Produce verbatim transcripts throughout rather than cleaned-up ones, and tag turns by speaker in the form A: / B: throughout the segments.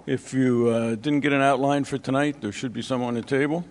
A: If you uh, didn't get an outline for tonight, there should be some on the table.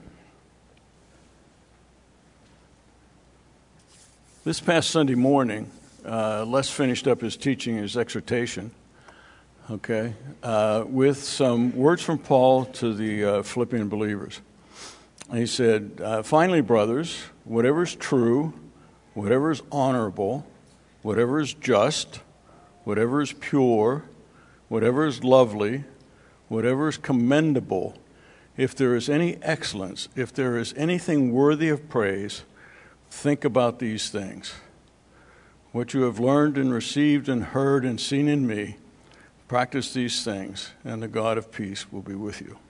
A: This past Sunday morning, uh, Les finished up his teaching, his exhortation, okay, uh, with some words from Paul to the uh, Philippian believers. And he said, uh, finally, brothers, whatever is true, whatever is honorable, whatever is just, whatever is pure, whatever is lovely, whatever is commendable, if there is any excellence, if there is anything worthy of praise, think about these things. What you have learned and received and heard and seen in me, practice these things, and the God of peace will be with you.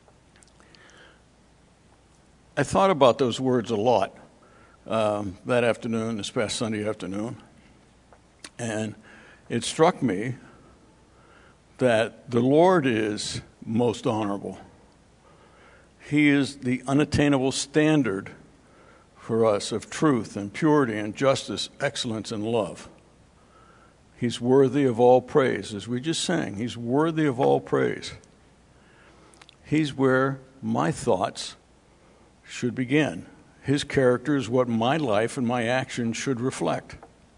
A: I thought about those words a lot um, that afternoon, this past Sunday afternoon, and it struck me that the Lord is most honorable. He is the unattainable standard for us of truth and purity and justice, excellence and love. He's worthy of all praise. As we just sang, he's worthy of all praise. He's where my thoughts should begin. His character is what my life and my actions should reflect.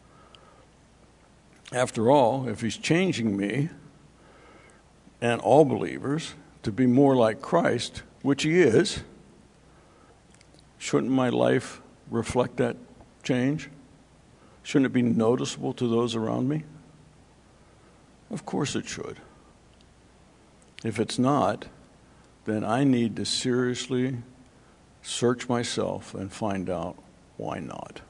A: After all, if he's changing me and all believers to be more like Christ, which he is, shouldn't my life reflect that change? Shouldn't it be noticeable to those around me? Of course it should. If it's not, then I need to seriously search myself and find out why not.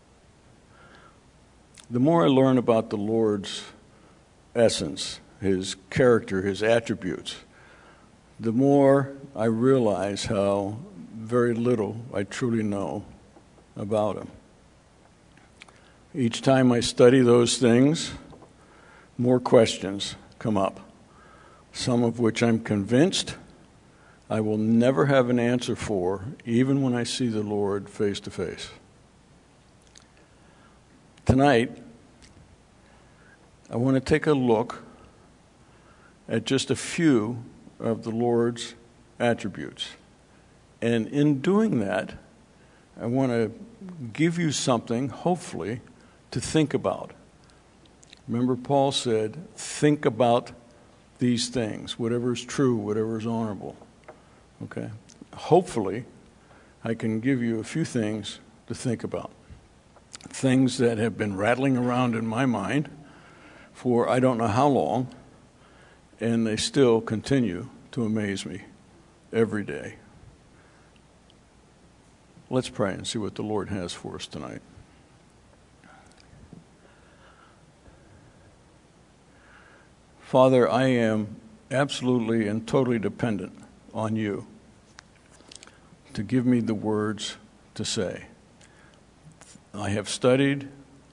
A: The more I learn about the Lord's essence, his character, his attributes, the more I realize how very little I truly know about him. Each time I study those things, more questions come up, some of which I'm convinced I will never have an answer for, even when I see the Lord face to face. Tonight, I want to take a look at just a few of the Lord's attributes. And in doing that, I want to give you something, hopefully, to think about. Remember, Paul said, think about these things, whatever is true, whatever is honorable. Okay? Hopefully, I can give you a few things to think about. Things that have been rattling around in my mind for I don't know how long, and they still continue to amaze me every day. Let's pray and see what the Lord has for us tonight. Father, I am absolutely and totally dependent on you to give me the words to say. I have studied,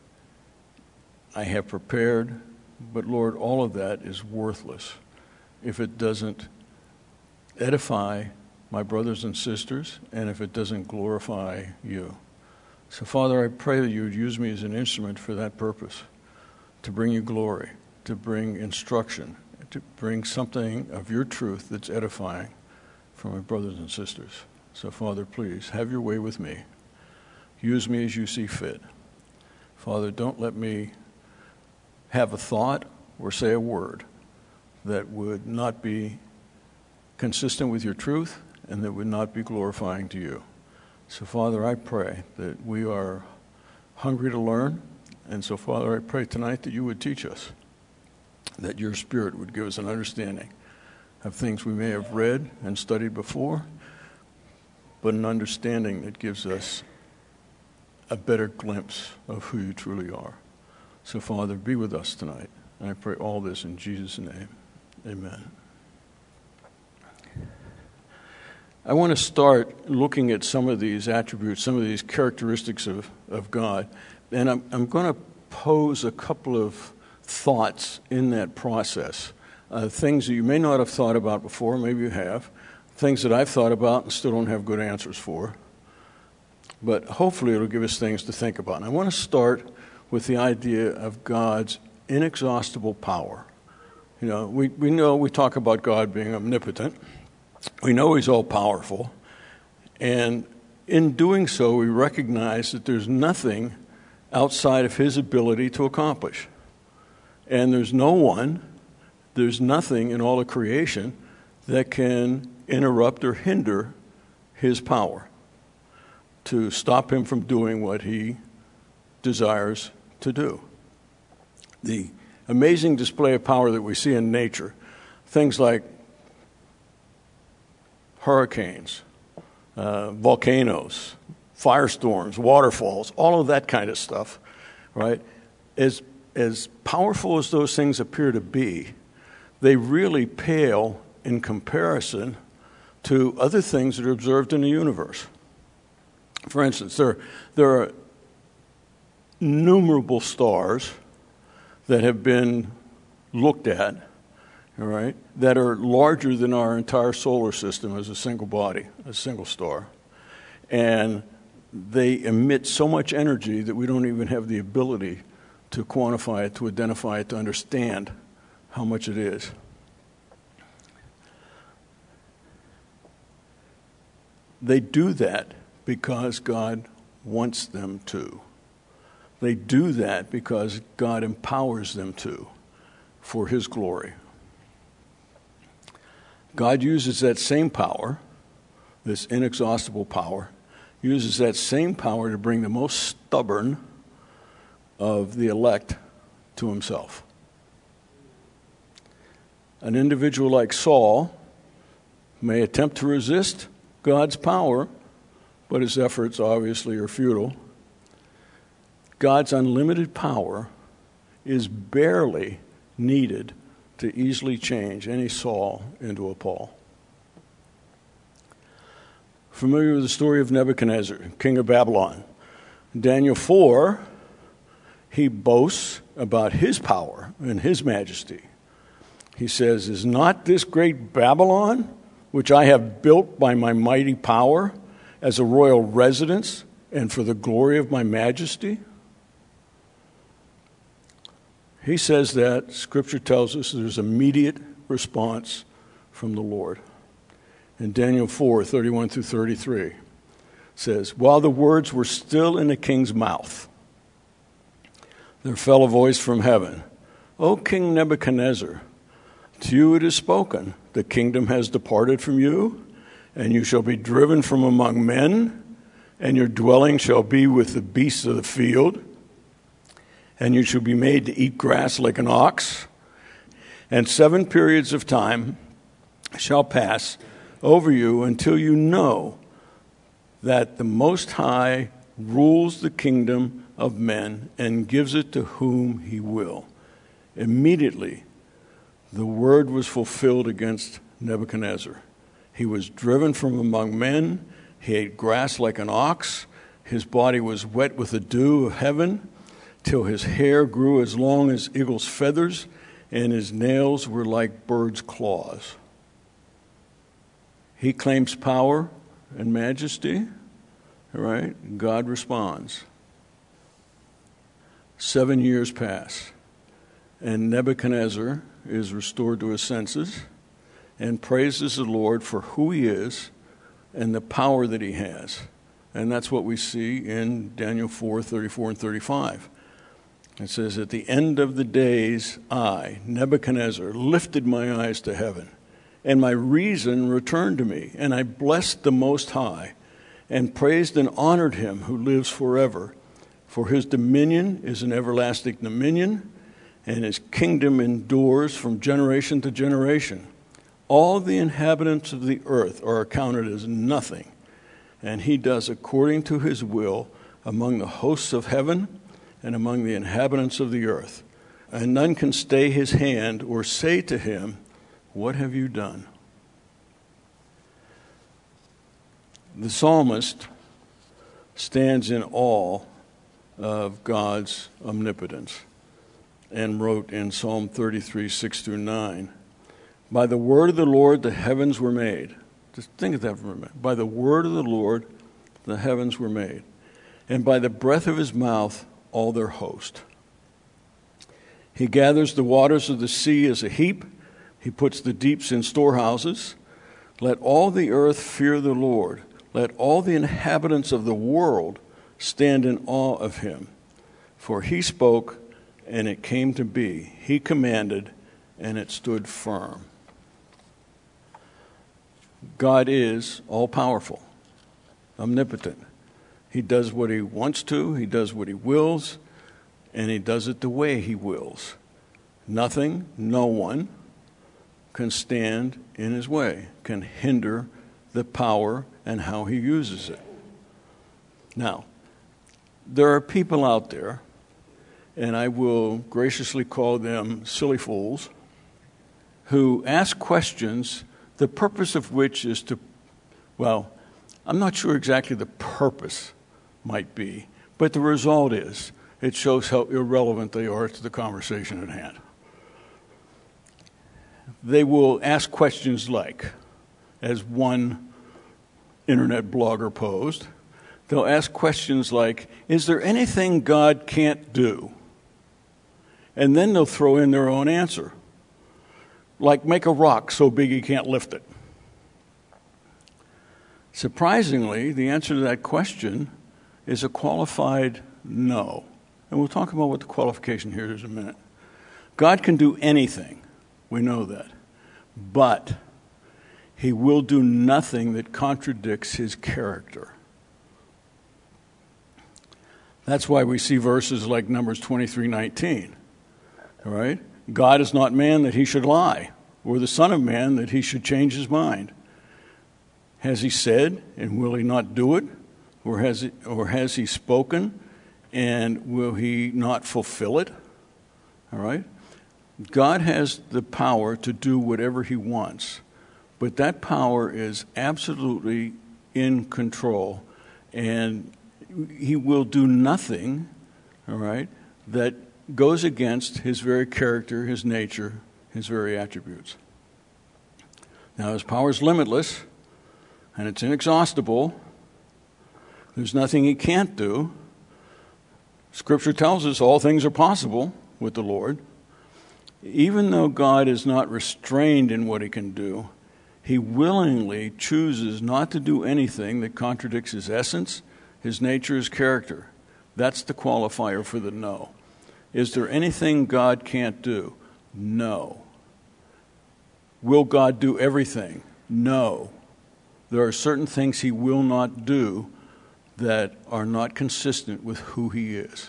A: I have prepared, but Lord, all of that is worthless if it doesn't edify my brothers and sisters and if it doesn't glorify you. So Father, I pray that you would use me as an instrument for that purpose, to bring you glory, to bring instruction, to bring something of your truth that's edifying for my brothers and sisters. So Father, please, have your way with me. Use me as you see fit. Father, don't let me have a thought or say a word that would not be consistent with your truth and that would not be glorifying to you. So, Father, I pray that we are hungry to learn. And so, Father, I pray tonight that you would teach us, that your Spirit would give us an understanding of things we may have read and studied before, but an understanding that gives us a better glimpse of who you truly are. So, Father, be with us tonight. And I pray all this in Jesus' name. Amen. I want to start looking at some of these attributes, some of these characteristics of, of God. And I'm, I'm going to pose a couple of thoughts in that process. Uh, things that you may not have thought about before, maybe you have. Things that I've thought about and still don't have good answers for. But hopefully it'll give us things to think about. And I want to start with the idea of God's inexhaustible power, You know, we, we know we talk about God being omnipotent. We know he's all-powerful. And in doing so, we recognize that there's nothing outside of his ability to accomplish. And there's no one, there's nothing in all of creation that can interrupt or hinder his power to stop him from doing what he desires to do. The amazing display of power that we see in nature, things like hurricanes, uh, volcanoes, firestorms, waterfalls, all of that kind of stuff, right? As, as powerful as those things appear to be, they really pale in comparison to other things that are observed in the universe. For instance, there, there are innumerable stars that have been looked at, all right, that are larger than our entire solar system as a single body, a single star. And they emit so much energy that we don't even have the ability to quantify it, to identify it, to understand how much it is. They do that because God wants them to. They do that because God empowers them to, for his glory. God uses that same power, this inexhaustible power, uses that same power to bring the most stubborn of the elect to himself. An individual like Saul may attempt to resist God's power, but his efforts obviously are futile. God's unlimited power is barely needed to easily change any Saul into a Paul. Familiar with the story of Nebuchadnezzar, king of Babylon. In Daniel four, he boasts about his power and his majesty. He says, "Is not this great Babylon, which I have built by my mighty power, as a royal residence and for the glory of my majesty?" He says that. Scripture tells us there's immediate response from the Lord. In Daniel four, thirty-one through thirty-three, it says, "While the words were still in the king's mouth, there fell a voice from heaven, 'O King Nebuchadnezzar, to you it is spoken, the kingdom has departed from you, and you shall be driven from among men, and your dwelling shall be with the beasts of the field, and you shall be made to eat grass like an ox, and seven periods of time shall pass over you until you know that the Most High rules the kingdom of men and gives it to whom he will.' Immediately, the word was fulfilled against Nebuchadnezzar. He was driven from among men. He ate grass like an ox. His body was wet with the dew of heaven, till his hair grew as long as eagle's feathers, and his nails were like birds' claws." He claims power and majesty, all right? God responds. Seven years pass, and Nebuchadnezzar is restored to his senses and praises the Lord for who he is and the power that he has. And that's what we see in Daniel four, thirty-four and thirty-five. It says, "At the end of the days, I, Nebuchadnezzar, lifted my eyes to heaven, and my reason returned to me, and I blessed the Most High, and praised and honored him who lives forever. For his dominion is an everlasting dominion, and his kingdom endures from generation to generation. All the inhabitants of the earth are accounted as nothing, and he does according to his will among the hosts of heaven and among the inhabitants of the earth. And none can stay his hand or say to him, 'What have you done?'" The psalmist stands in awe of God's omnipotence and wrote in Psalm thirty-three, six through nine, "By the word of the Lord the heavens were made." Just think of that for a minute. "By the word of the Lord the heavens were made, and by the breath of his mouth all their host. He gathers the waters of the sea as a heap. He puts the deeps in storehouses. Let all the earth fear the Lord. Let all the inhabitants of the world stand in awe of him. For he spoke, and it came to be. He commanded, and it stood firm. God is all-powerful, omnipotent. He does what he wants to, he does what he wills, and he does it the way he wills. Nothing, no one can stand in his way, can hinder the power and how he uses it. Now, there are people out there, and I will graciously call them silly fools, who ask questions, the purpose of which is to, well, I'm not sure exactly the purpose might be, but the result is it shows how irrelevant they are to the conversation at hand. They will ask questions like, as one internet blogger posed, they'll ask questions like, is there anything God can't do? And then they'll throw in their own answer, like make a rock so big you can't lift it. Surprisingly, the answer to that question is a qualified no. And we'll talk about what the qualification here is in a minute. God can do anything. We know that. But he will do nothing that contradicts his character. That's why we see verses like Numbers twenty-three nineteen. All right? God is not man that he should lie, or the son of man that he should change his mind. Has he said, and will he not do it? Or has he, or has he spoken, and will he not fulfill it? All right? God has the power to do whatever he wants, but that power is absolutely in control, and he will do nothing, all right, that goes against his very character, his nature, his very attributes. Now, his power is limitless, and it's inexhaustible. There's nothing he can't do. Scripture tells us all things are possible with the Lord. Even though God is not restrained in what he can do, he willingly chooses not to do anything that contradicts his essence, his nature, his character. That's the qualifier for the no. Is there anything God can't do? No. Will God do everything? No. There are certain things he will not do that are not consistent with who he is.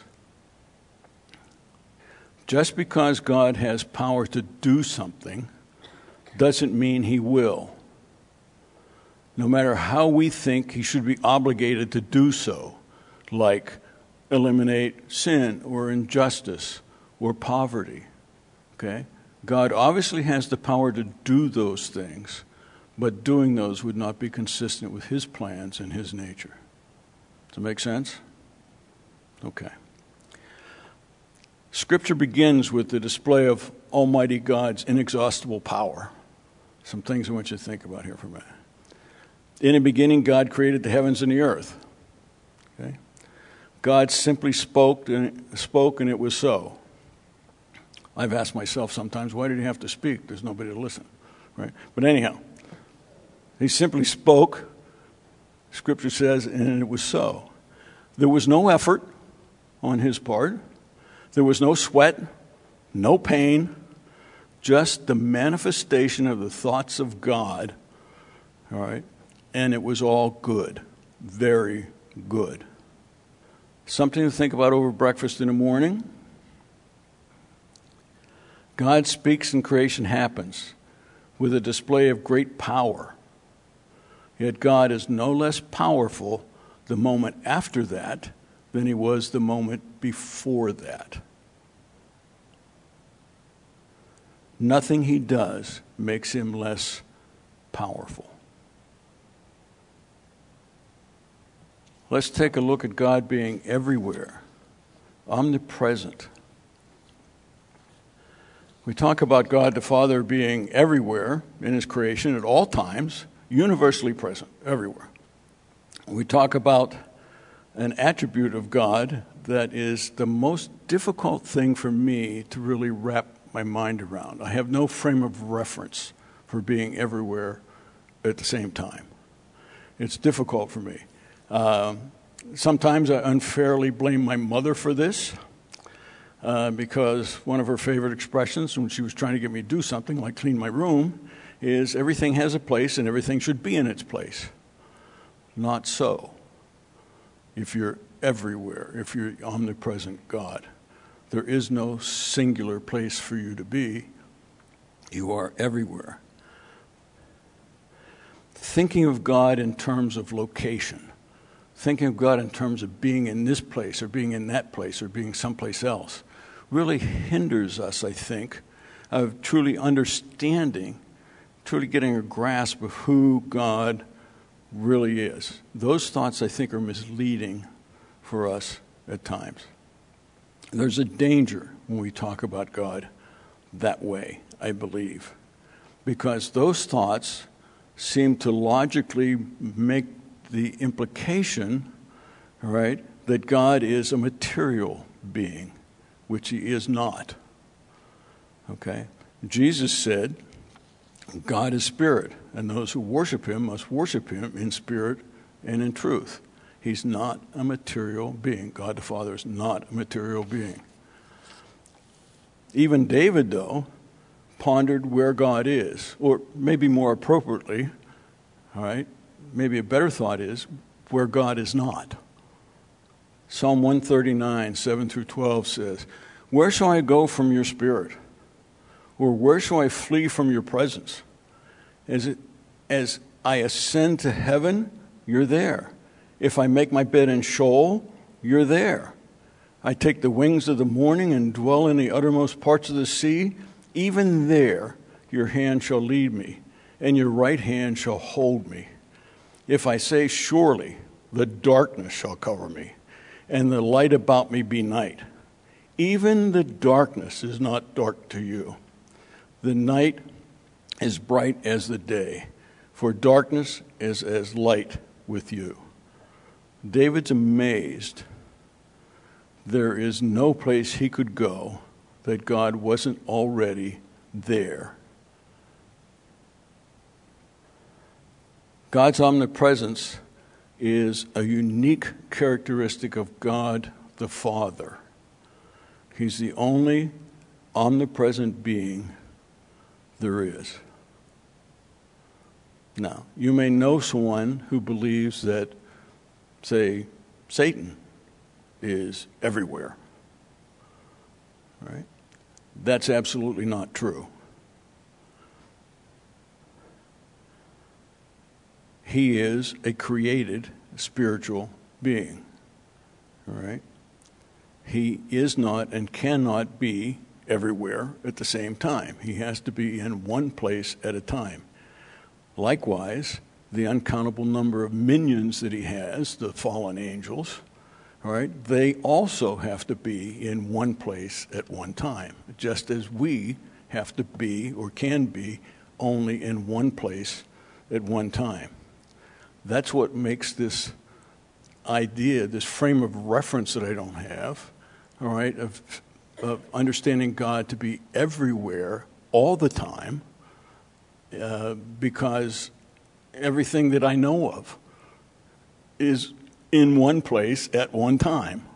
A: Just because God has power to do something doesn't mean he will. No matter how we think he should be obligated to do so, like eliminate sin or injustice or poverty, okay? God obviously has the power to do those things, but doing those would not be consistent with his plans and his nature. Does that make sense? Okay. Scripture begins with the display of Almighty God's inexhaustible power. Some things I want you to think about here for a minute. In the beginning, God created the heavens and the earth. Okay? God simply spoke and, spoke and it was so. I've asked myself sometimes, why did he have to speak? There's nobody to listen. Right? But anyhow, he simply spoke, Scripture says, and it was so. There was no effort on his part. There was no sweat, no pain, just the manifestation of the thoughts of God, all right? And it was all good, very good. Something to think about over breakfast in the morning. God speaks and creation happens with a display of great power. Yet God is no less powerful the moment after that than he was the moment before that. Nothing he does makes him less powerful. Let's take a look at God being everywhere, omnipresent. We talk about God the Father being everywhere in his creation at all times, universally present, everywhere. We talk about an attribute of God that is the most difficult thing for me to really wrap my mind around. I have no frame of reference for being everywhere at the same time. It's difficult for me. Um, sometimes I unfairly blame my mother for this uh, because one of her favorite expressions when she was trying to get me to do something like clean my room is everything has a place and everything should be in its place. Not so. If you're everywhere, if you're omnipresent God, there is no singular place for you to be. You are everywhere. Thinking of God in terms of location, thinking of God in terms of being in this place or being in that place or being someplace else, really hinders us, I think, of truly understanding, truly getting a grasp of who God really is. Those thoughts, I think, are misleading for us at times. There's a danger when we talk about God that way, I believe, because those thoughts seem to logically make the implication, right, that God is a material being, which he is not. Okay? Jesus said, God is spirit, and those who worship him must worship him in spirit and in truth. He's not a material being. God the Father is not a material being. Even David, though, pondered where God is, or maybe more appropriately, all right, maybe a better thought is where God is not. Psalm one thirty-nine, seven through twelve says, "Where shall I go from your spirit? Or where shall I flee from your presence? As, it, as I ascend to heaven, you're there. If I make my bed in Sheol, you're there. I take the wings of the morning and dwell in the uttermost parts of the sea. Even there your hand shall lead me, and your right hand shall hold me. If I say, surely the darkness shall cover me, and the light about me be night. Even the darkness is not dark to you. The night is bright as the day, for darkness is as light with you." David's amazed. There is no place he could go that God wasn't already there. God's omnipresence is a unique characteristic of God the Father. He's the only omnipresent being there is. Now, you may know someone who believes that, say, Satan is everywhere. Right? That's absolutely not true. He is a created spiritual being. All right? He is not and cannot be everywhere at the same time. He has to be in one place at a time. Likewise, the uncountable number of minions that he has, the fallen angels, all right, they also have to be in one place at one time, just as we have to be or can be only in one place at one time. That's what makes this idea, this frame of reference that I don't have, all right, of, of understanding God to be everywhere all the time, uh, because everything that I know of is in one place at one time.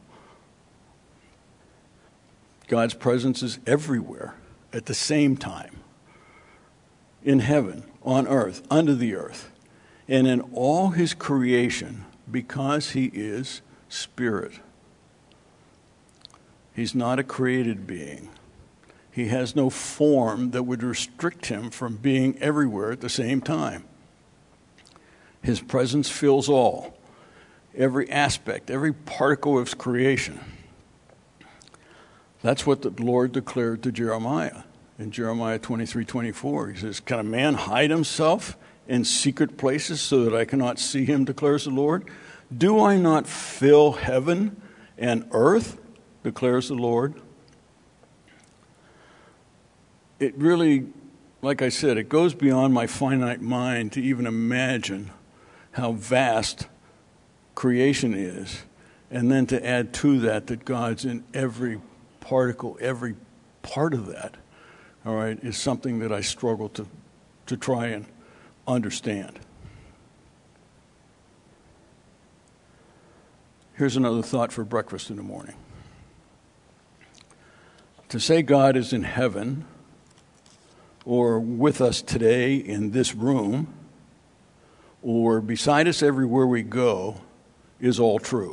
A: God's presence is everywhere at the same time, in heaven, on earth, under the earth, and in all his creation, because he is spirit. He's not a created being. He has no form that would restrict him from being everywhere at the same time. His presence fills all, every aspect, every particle of his creation. That's what the Lord declared to Jeremiah in Jeremiah twenty-three twenty-four. He says, "Can a man hide himself in secret places so that I cannot see him, declares the Lord? Do I not fill heaven and earth, declares the Lord?" It really, like I said, it goes beyond my finite mind to even imagine how vast creation is And then to add to that that God's in every particle, every part of that, all right, is something that I struggle to, to try and understand. Here's another thought for breakfast in the morning. To say God is in heaven or with us today in this room or beside us everywhere we go is all true.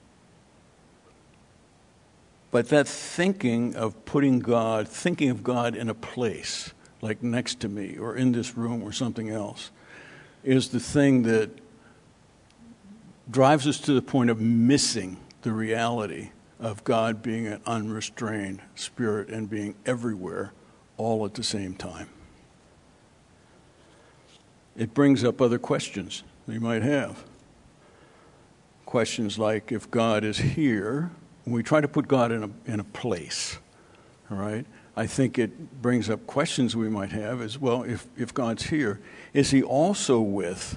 A: But that thinking of putting God, thinking of God in a place, like next to me or in this room or something else, is the thing that drives us to the point of missing the reality of God being an unrestrained spirit and being everywhere all at the same time. It brings up other questions that you might have. Questions like, if God is here, we try to put God in a in a place, all right? I think it brings up questions we might have as well. If, if God's here, is he also with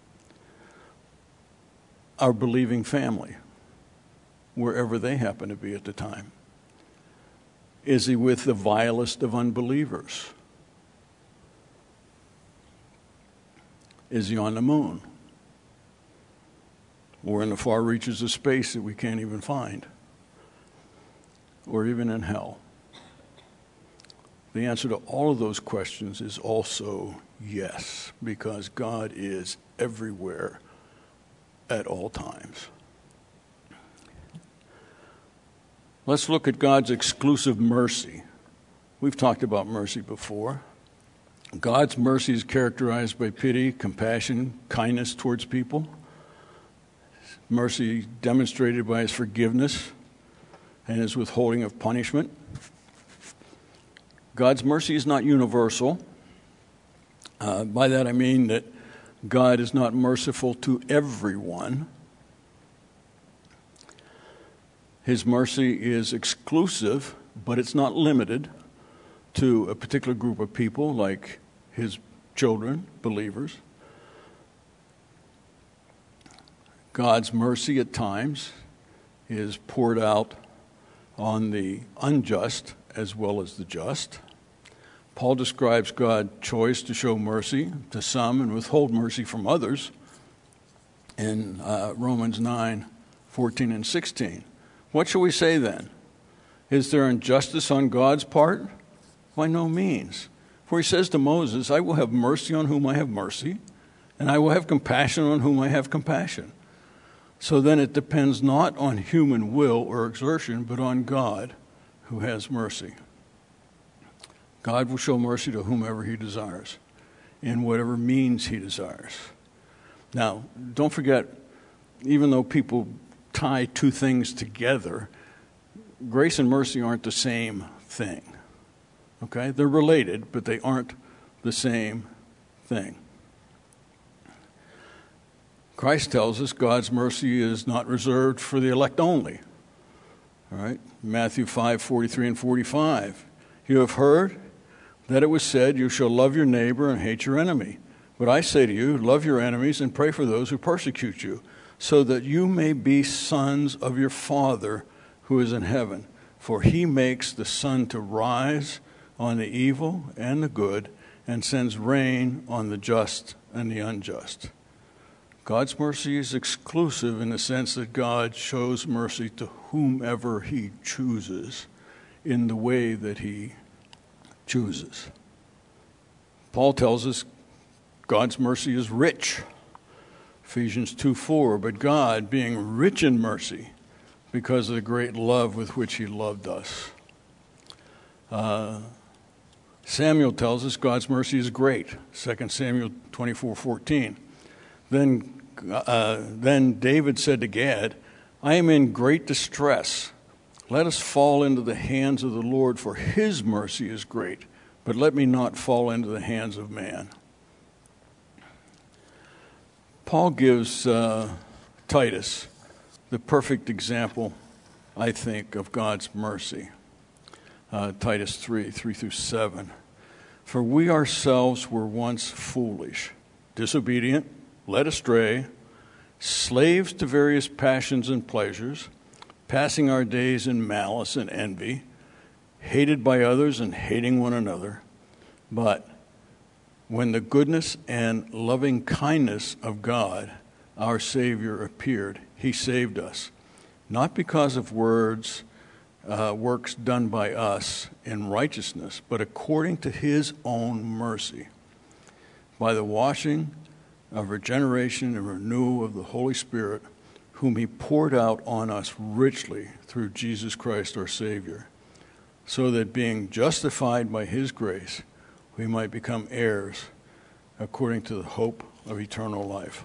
A: our believing family, wherever they happen to be at the time? Is he with the vilest of unbelievers? Is he on the moon? Or in the far reaches of space that we can't even find? Or even in hell? The answer to all of those questions is also yes, because God is everywhere at all times. Let's look at God's exclusive mercy. We've talked about mercy before. God's mercy is characterized by pity, compassion, kindness towards people. Mercy demonstrated by his forgiveness and his withholding of punishment. God's mercy is not universal. Uh, by that I mean that God is not merciful to everyone. His mercy is exclusive, but it's not limited to a particular group of people like his children, believers. God's mercy at times is poured out on the unjust as well as the just. Paul describes God's choice to show mercy to some and withhold mercy from others in uh, Romans nine, fourteen and sixteen. What shall we say then? Is there injustice on God's part? By no means. For he says to Moses, I will have mercy on whom I have mercy, and I will have compassion on whom I have compassion. So then it depends not on human will or exertion, but on God who has mercy. God will show mercy to whomever he desires, in whatever means he desires. Now, don't forget, even though people tie two things together, grace and mercy aren't the same thing. Okay? They're related, but they aren't the same thing. Christ tells us God's mercy is not reserved for the elect only. All right? Matthew five, forty-three and forty-five. You have heard that it was said, you shall love your neighbor and hate your enemy. But I say to you, love your enemies and pray for those who persecute you, so that you may be sons of your Father who is in heaven. For he makes the sun to rise on the evil and the good, and sends rain on the just and the unjust. God's mercy is exclusive in the sense that God shows mercy to whomever he chooses in the way that he chooses. Paul tells us God's mercy is rich. Ephesians two four, but God, being rich in mercy, because of the great love with which he loved us. Uh, Samuel tells us God's mercy is great. Second Samuel twenty-four fourteen. Then, uh, then David said to Gad, I am in great distress. Let us fall into the hands of the Lord, for his mercy is great, but let me not fall into the hands of man. Paul gives uh, Titus the perfect example, I think, of God's mercy. Uh, Titus three, three through seven. For we ourselves were once foolish, disobedient, led astray, slaves to various passions and pleasures, passing our days in malice and envy, hated by others and hating one another. But when the goodness and loving kindness of God, our Savior, appeared, he saved us, not because of words, uh, works done by us in righteousness, but according to his own mercy, by the washing of regeneration and renewal of the Holy Spirit, whom he poured out on us richly through Jesus Christ our Savior, so that being justified by his grace, we might become heirs according to the hope of eternal life.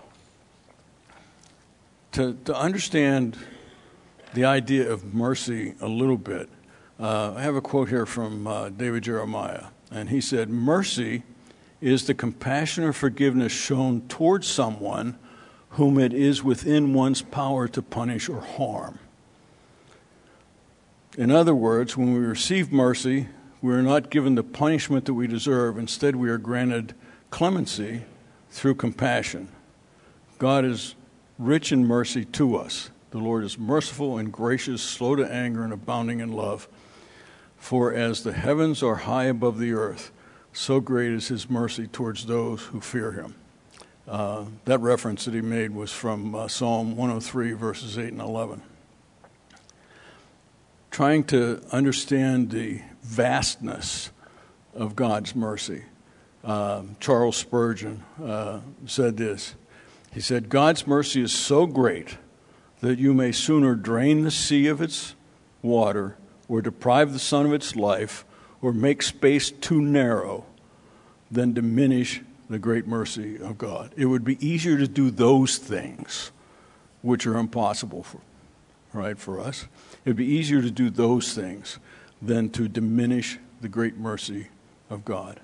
A: To, to understand the idea of mercy a little bit, uh, I have a quote here from uh, David Jeremiah, and he said, "Mercy is the compassion or forgiveness shown towards someone whom it is within one's power to punish or harm." In other words, when we receive mercy, we are not given the punishment that we deserve. Instead, we are granted clemency through compassion. God is rich in mercy to us. The Lord is merciful and gracious, slow to anger, and abounding in love. For as the heavens are high above the earth, so great is his mercy towards those who fear him. Uh, that reference that he made was from uh, Psalm one oh three, verses eight and eleven. Trying to understand the vastness of God's mercy, uh, Charles Spurgeon uh, said this. He said, "God's mercy is so great that you may sooner drain the sea of its water, or deprive the sun of its life, or make space too narrow, than diminish the great mercy of God." It would be easier to do those things, which are impossible for, right, for us. It would be easier to do those things than to diminish the great mercy of God.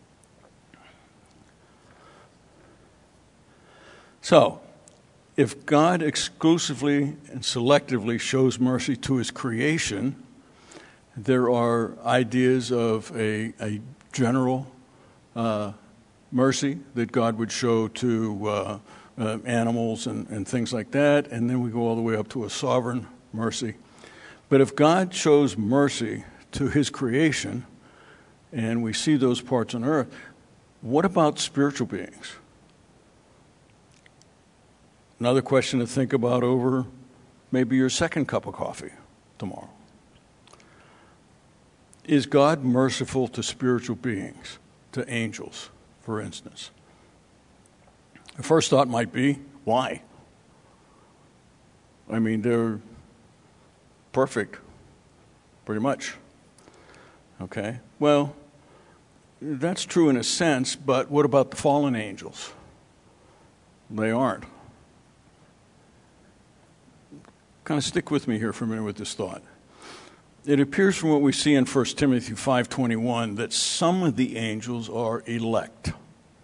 A: So, if God exclusively and selectively shows mercy to his creation, there are ideas of a, a general uh, mercy that God would show to uh, uh, animals and, and things like that, and then we go all the way up to a sovereign mercy. But if God shows mercy to his creation, and we see those parts on earth, what about spiritual beings? Another question to think about over maybe your second cup of coffee tomorrow. Is God merciful to spiritual beings, to angels, for instance? The first thought might be, why? I mean, they're perfect, pretty much. Okay? Well, that's true in a sense, but what about the fallen angels? They aren't. Kind of stick with me here for a minute with this thought. It appears from what we see in First Timothy five twenty-one that some of the angels are elect.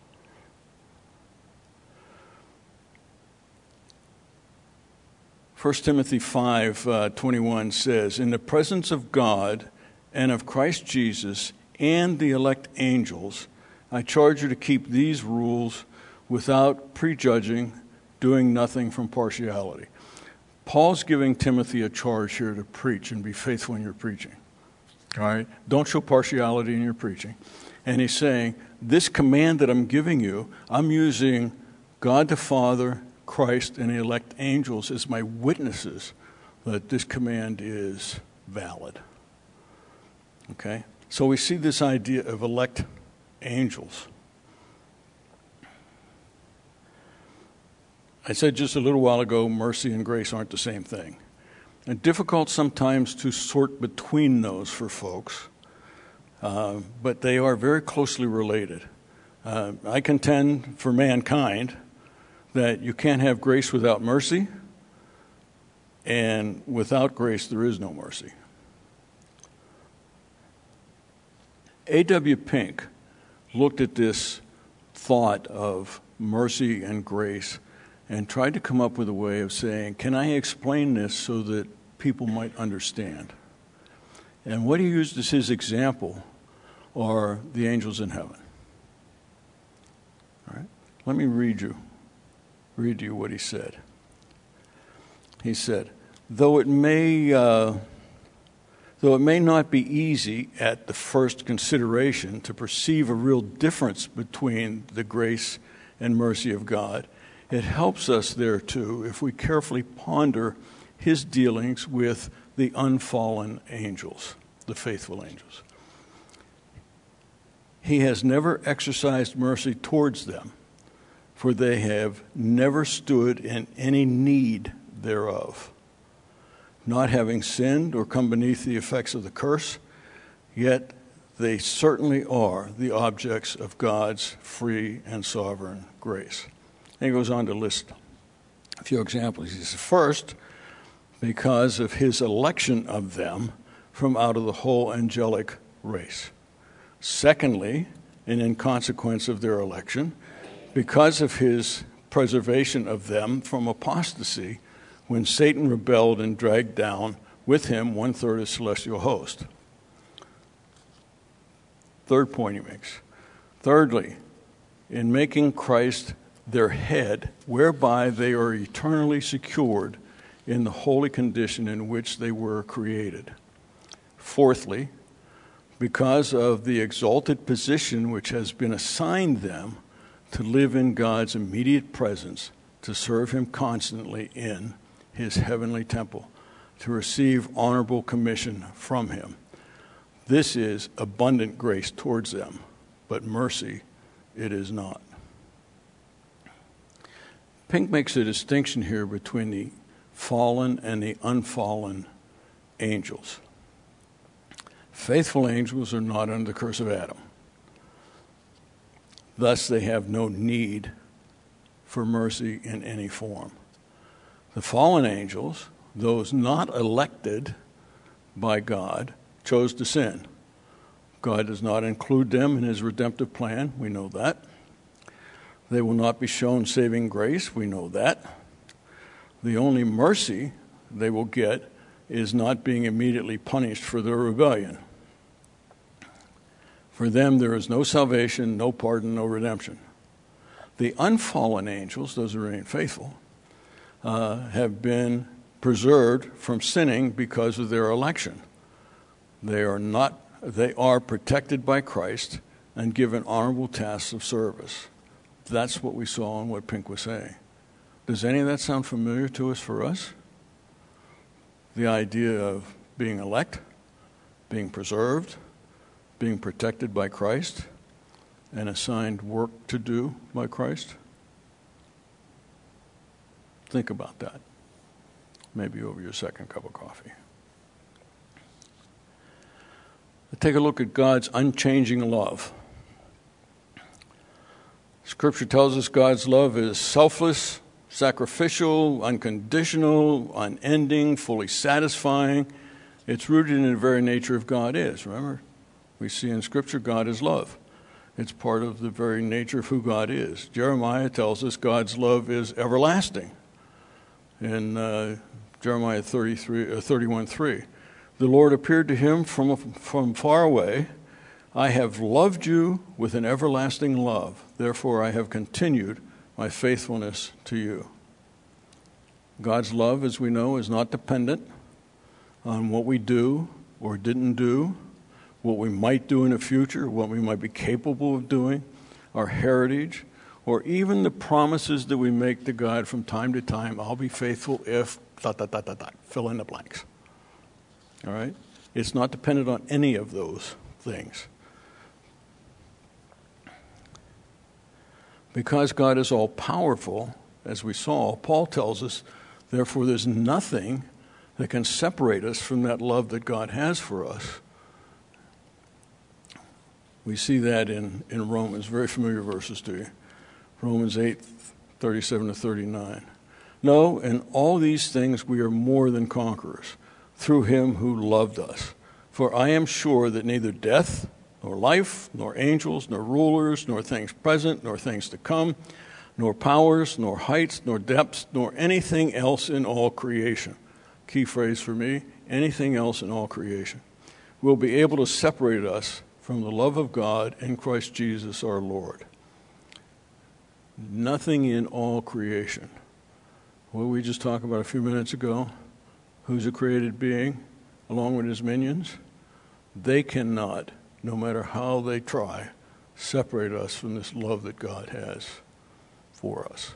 A: First Timothy five twenty-one says, "In the presence of God and of Christ Jesus and the elect angels, I charge you to keep these rules without prejudging, doing nothing from partiality." Paul's giving Timothy a charge here to preach and be faithful in your preaching. All right? Don't show partiality in your preaching. And he's saying, this command that I'm giving you, I'm using God the Father, Christ, and the elect angels as my witnesses that this command is valid. Okay? So we see this idea of elect angels. I said just a little while ago, mercy and grace aren't the same thing. And difficult sometimes to sort between those for folks, uh, but they are very closely related. Uh, I contend for mankind that you can't have grace without mercy, and without grace there is no mercy. A W Pink looked at this thought of mercy and grace and tried to come up with a way of saying, can I explain this so that people might understand? And what he used as his example are the angels in heaven. All right? Let me read you, read you what he said. he said, though it may uh, though it may not be easy at the first consideration to perceive a real difference between the grace and mercy of God, it helps us there too if we carefully ponder his dealings with the unfallen angels, the faithful angels. He has never exercised mercy towards them, for they have never stood in any need thereof, not having sinned or come beneath the effects of the curse, yet they certainly are the objects of God's free and sovereign grace. And he goes on to list a few examples. He says, first, because of his election of them from out of the whole angelic race. Secondly, and in consequence of their election, because of his preservation of them from apostasy when Satan rebelled and dragged down with him one-third of the celestial host. Third point he makes. Thirdly, in making Christ their head, whereby they are eternally secured in the holy condition in which they were created. Fourthly, because of the exalted position which has been assigned them to live in God's immediate presence, to serve him constantly in his heavenly temple, to receive honorable commission from him. This is abundant grace towards them, but mercy it is not. Pink makes a distinction here between the fallen and the unfallen angels. Faithful angels are not under the curse of Adam. Thus, they have no need for mercy in any form. The fallen angels, those not elected by God, chose to sin. God does not include them in his redemptive plan. We know that. They will not be shown saving grace. We know that. The only mercy they will get is not being immediately punished for their rebellion. For them, there is no salvation, no pardon, no redemption. The unfallen angels, those who remain faithful, uh, have been preserved from sinning because of their election. They are not, they are protected by Christ and given honorable tasks of service. That's what we saw in what Pink was saying. Does any of that sound familiar to us for us? The idea of being elect, being preserved, being protected by Christ, and assigned work to do by Christ? Think about that. Maybe over your second cup of coffee. Let's take a look at God's unchanging love. Scripture tells us God's love is selfless, sacrificial, unconditional, unending, fully satisfying. It's rooted in the very nature of God is, remember? We see in Scripture God is love. It's part of the very nature of who God is. Jeremiah tells us God's love is everlasting. In uh, Jeremiah thirty-three, uh, thirty-one three, the Lord appeared to him from, from far away. I have loved you with an everlasting love. Therefore I have continued my faithfulness to you. God's love, as we know, is not dependent on what we do or didn't do, what we might do in the future, what we might be capable of doing, our heritage, or even the promises that we make to God from time to time. I'll be faithful if, dot, dot, dot, dot, dot, fill in the blanks. All right? It's not dependent on any of those things. Because God is all-powerful, as we saw, Paul tells us, therefore there's nothing that can separate us from that love that God has for us. We see that in, in Romans, very familiar verses to you. Romans eight, thirty-seven to thirty-nine. No, in all these things we are more than conquerors, through him who loved us. For I am sure that neither death, nor life, nor angels, nor rulers, nor things present, nor things to come, nor powers, nor heights, nor depths, nor anything else in all creation. Key phrase for me, anything else in all creation will be able to separate us from the love of God in Christ Jesus our Lord. Nothing in all creation what we just talked about a few minutes ago, who's a created being, along with his minions, they cannot, no matter how they try, separate us from this love that God has for us.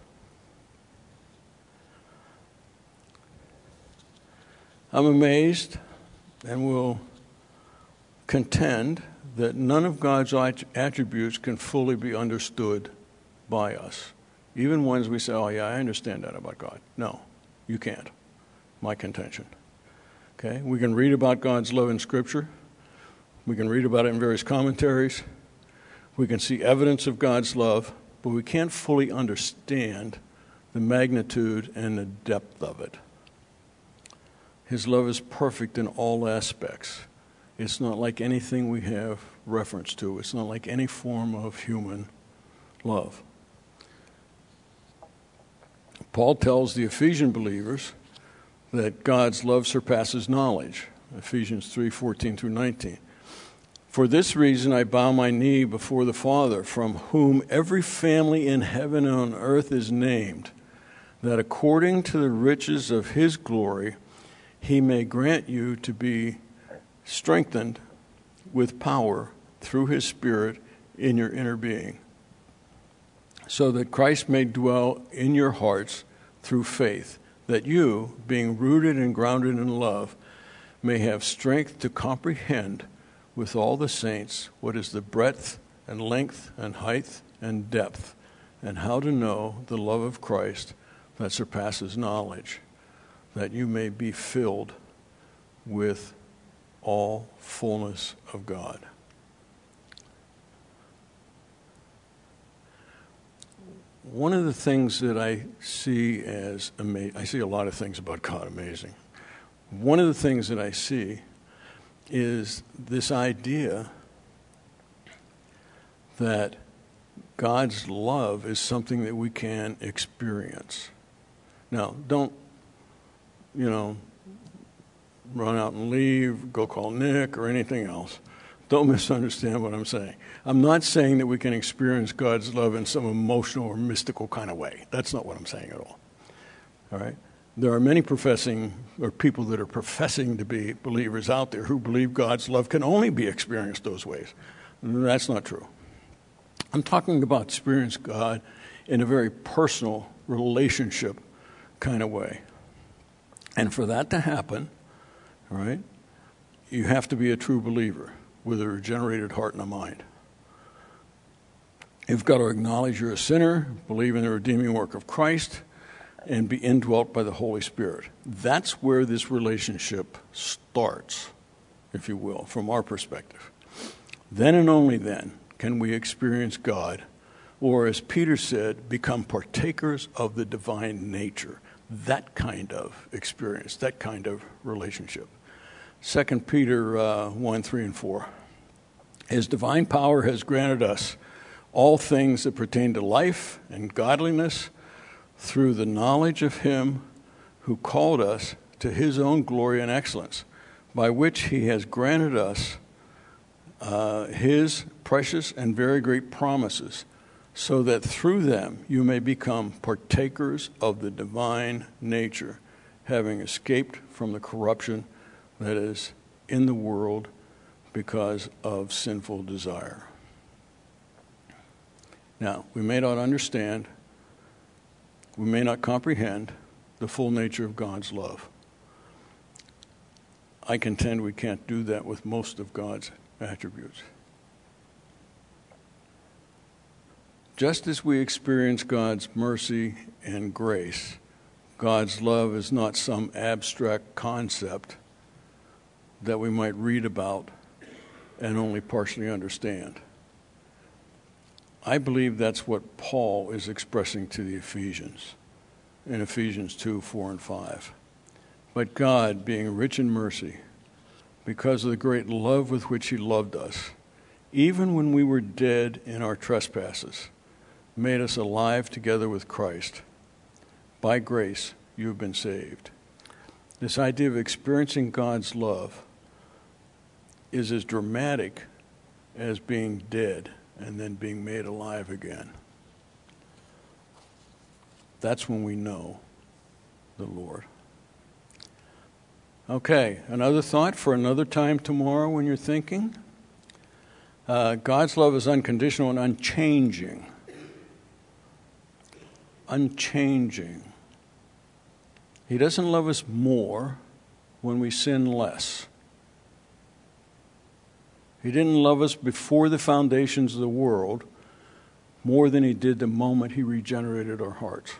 A: I'm amazed and will contend that none of God's attributes can fully be understood by us. Even ones we say, oh yeah, I understand that about God. No, you can't. My contention. Okay? We can read about God's love in Scripture. We can read about it in various commentaries. We can see evidence of God's love, but we can't fully understand the magnitude and the depth of it. His love is perfect in all aspects. It's not like anything we have reference to. It's not like any form of human love. Paul tells the Ephesian believers that God's love surpasses knowledge. Ephesians three, fourteen through nineteen. For this reason I bow my knee before the Father, from whom every family in heaven and on earth is named, that according to the riches of his glory he may grant you to be strengthened with power through his Spirit in your inner being, so that Christ may dwell in your hearts through faith, that you, being rooted and grounded in love, may have strength to comprehend with all the saints what is the breadth and length and height and depth, and how to know the love of Christ that surpasses knowledge, that you may be filled with all fullness of God. One of the things that I see as amazing, I see a lot of things about God amazing. One of the things that I see is this idea that God's love is something that we can experience. Now, don't, you know, run out and leave, go call Nick or anything else. Don't misunderstand what I'm saying. I'm not saying that we can experience God's love in some emotional or mystical kind of way. That's not what I'm saying at all. All right? There are many professing, or people that are professing to be believers out there who believe God's love can only be experienced those ways. That's not true. I'm talking about experience God in a very personal relationship kind of way. And for that to happen, all right, you have to be a true believer with a regenerated heart and a mind. You've got to acknowledge you're a sinner, believe in the redeeming work of Christ, and be indwelt by the Holy Spirit. That's where this relationship starts, if you will, from our perspective. Then and only then can we experience God, or as Peter said, become partakers of the divine nature. That kind of experience, that kind of relationship. Second Peter uh, one, three, and four. His divine power has granted us all things that pertain to life and godliness through the knowledge of him who called us to his own glory and excellence, by which he has granted us uh, his precious and very great promises, so that through them you may become partakers of the divine nature, having escaped from the corruption that is in the world because of sinful desire. Now, we may not understand, we may not comprehend the full nature of God's love. I contend we can't do that with most of God's attributes. Just as we experience God's mercy and grace, God's love is not some abstract concept that we might read about and only partially understand. I believe that's what Paul is expressing to the Ephesians in Ephesians two, four, and five. But God, being rich in mercy, because of the great love with which he loved us, even when we were dead in our trespasses, made us alive together with Christ. By grace, you have been saved. This idea of experiencing God's love is as dramatic as being dead and then being made alive again. That's when we know the Lord. Okay, another thought for another time tomorrow when you're thinking. Uh, God's love is unconditional and unchanging. Unchanging. He doesn't love us more when we sin less. He didn't love us before the foundations of the world more than he did the moment he regenerated our hearts.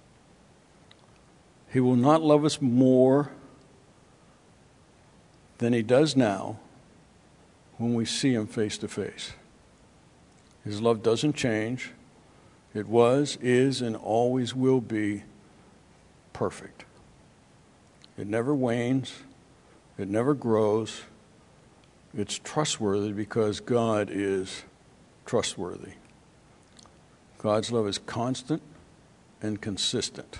A: He will not love us more than he does now when we see him face to face. His love doesn't change. It was, is, and always will be perfect. It never wanes. It never grows. It's trustworthy because God is trustworthy. God's love is constant and consistent.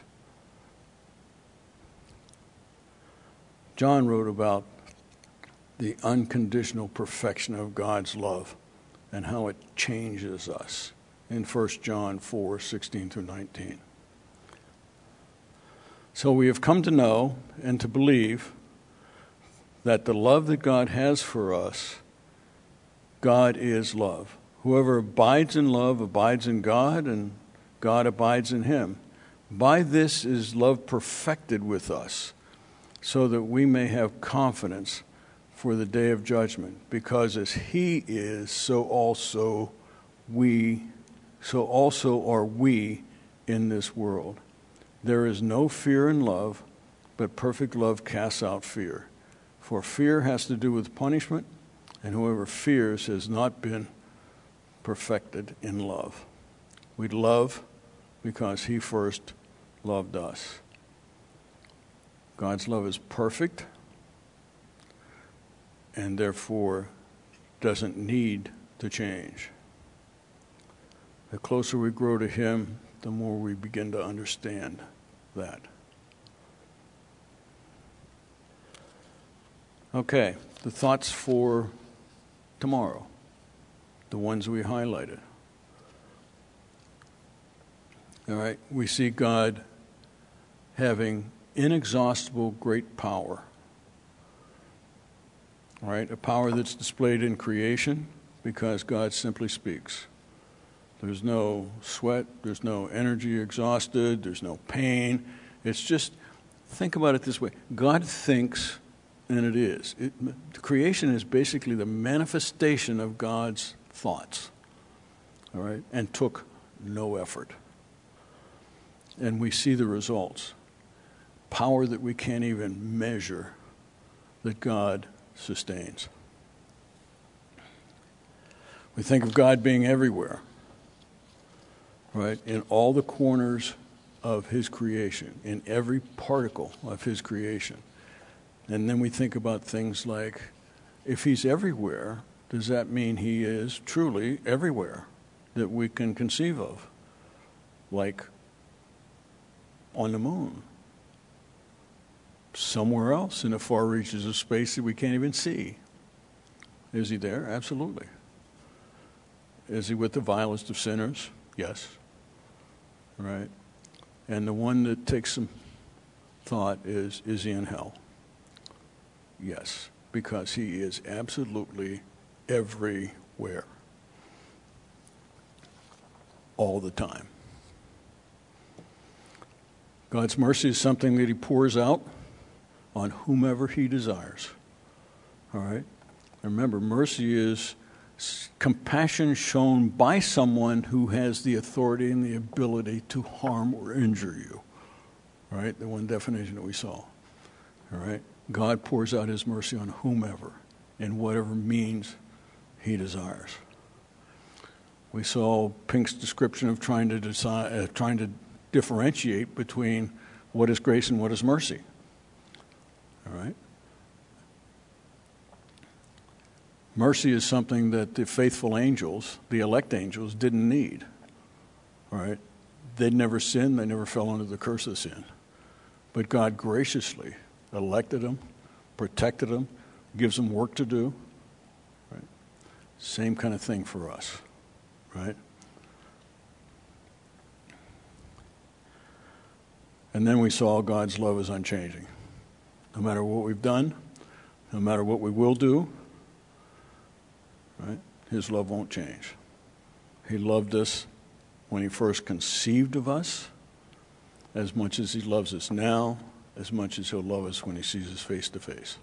A: John wrote about the unconditional perfection of God's love and how it changes us in First John four, sixteen through nineteen. So we have come to know and to believe that the love that God has for us, God is love. Whoever abides in love abides in God, and God abides in him. By this is love perfected with us, so that we may have confidence for the day of judgment, because as he is, so also we, so also are we in this world. There is no fear in love, but perfect love casts out fear. For fear has to do with punishment, and whoever fears has not been perfected in love. We love because he first loved us. God's love is perfect and therefore doesn't need to change. The closer we grow to him, the more we begin to understand that. Okay, the thoughts for tomorrow, the ones we highlighted. All right, we see God having inexhaustible great power. All right, a power that's displayed in creation because God simply speaks. There's no sweat, there's no energy exhausted, there's no pain. It's just, think about it this way. God thinks, and it is. It, creation is basically the manifestation of God's thoughts, all right, and took no effort. And we see the results. Power that we can't even measure, that God sustains. We think of God being everywhere, right, in all the corners of his creation, in every particle of his creation. And then we think about things like, if he's everywhere, does that mean he is truly everywhere that we can conceive of? Like on the moon, somewhere else in the far reaches of space that we can't even see. Is he there? Absolutely. Is he with the vilest of sinners? Yes. Right? And the one that takes some thought is, is he in hell? Yes, because he is absolutely everywhere. All the time. God's mercy is something that he pours out on whomever he desires. All right? Remember, mercy is compassion shown by someone who has the authority and the ability to harm or injure you. All right? The one definition that we saw. All right? God pours out his mercy on whomever in whatever means he desires. We saw Pink's description of trying to decide, uh, trying to differentiate between what is grace and what is mercy. All right? Mercy is something that the faithful angels, the elect angels, didn't need. All right? They'd never sinned. They never fell under the curse of sin. But God graciously elected them, protected them, gives them work to do. Right? Same kind of thing for us. Right? And then we saw God's love is unchanging. No matter what we've done, no matter what we will do, right? His love won't change. He loved us when he first conceived of us, as much as he loves us now, as much as he'll love us when he sees us face to face.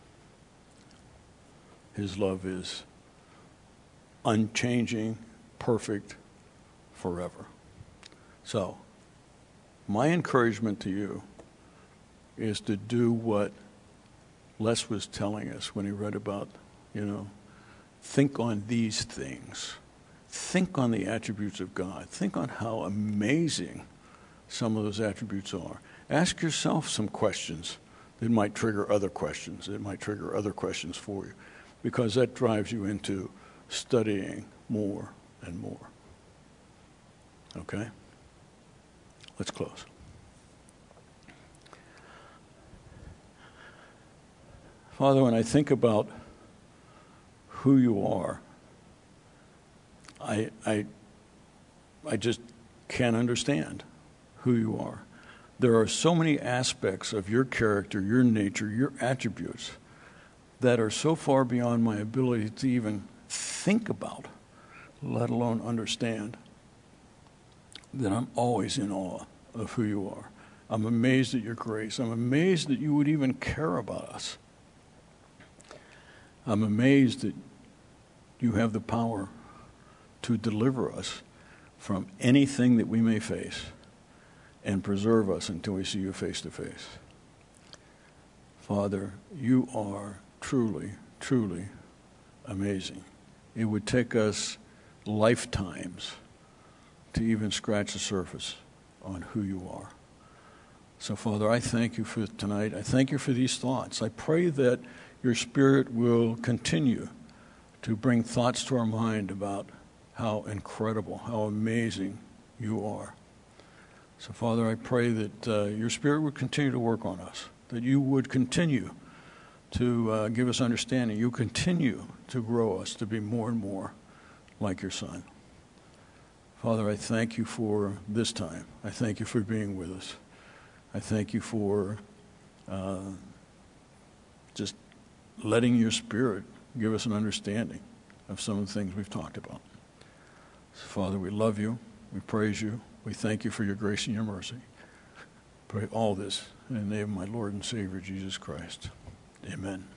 A: His love is unchanging, perfect, forever. So, my encouragement to you is to do what Les was telling us when he read about, you know, think on these things. Think on the attributes of God. Think on how amazing some of those attributes are. Ask yourself some questions that might trigger other questions, that might trigger other questions for you, because that drives you into studying more and more. Okay? Let's close. Father, when I think about who you are, I, I, I just can't understand who you are. There are so many aspects of your character, your nature, your attributes that are so far beyond my ability to even think about, let alone understand, that I'm always in awe of who you are. I'm amazed at your grace. I'm amazed that you would even care about us. I'm amazed that you have the power to deliver us from anything that we may face and preserve us until we see you face to face. Father, you are truly, truly amazing. It would take us lifetimes to even scratch the surface on who you are. So, Father, I thank you for tonight. I thank you for these thoughts. I pray that your Spirit will continue to bring thoughts to our mind about how incredible, how amazing you are. So, Father, I pray that uh, your Spirit would continue to work on us, that you would continue to uh, give us understanding. You continue to grow us to be more and more like your Son. Father, I thank you for this time. I thank you for being with us. I thank you for uh, just letting your Spirit give us an understanding of some of the things we've talked about. So, Father, we love you. We praise you. We thank you for your grace and your mercy. Pray all this in the name of my Lord and Savior, Jesus Christ. Amen.